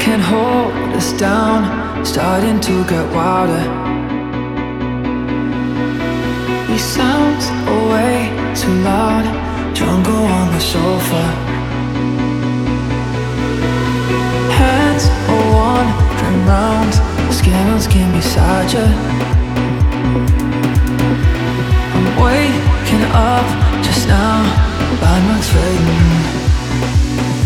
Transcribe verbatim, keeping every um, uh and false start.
can't hold us down, starting to get wilder. These sounds are way too loud, jungle on the sofa. Hands are wandering round, skin on skin beside you. I'm waking up just now, landmarks fading.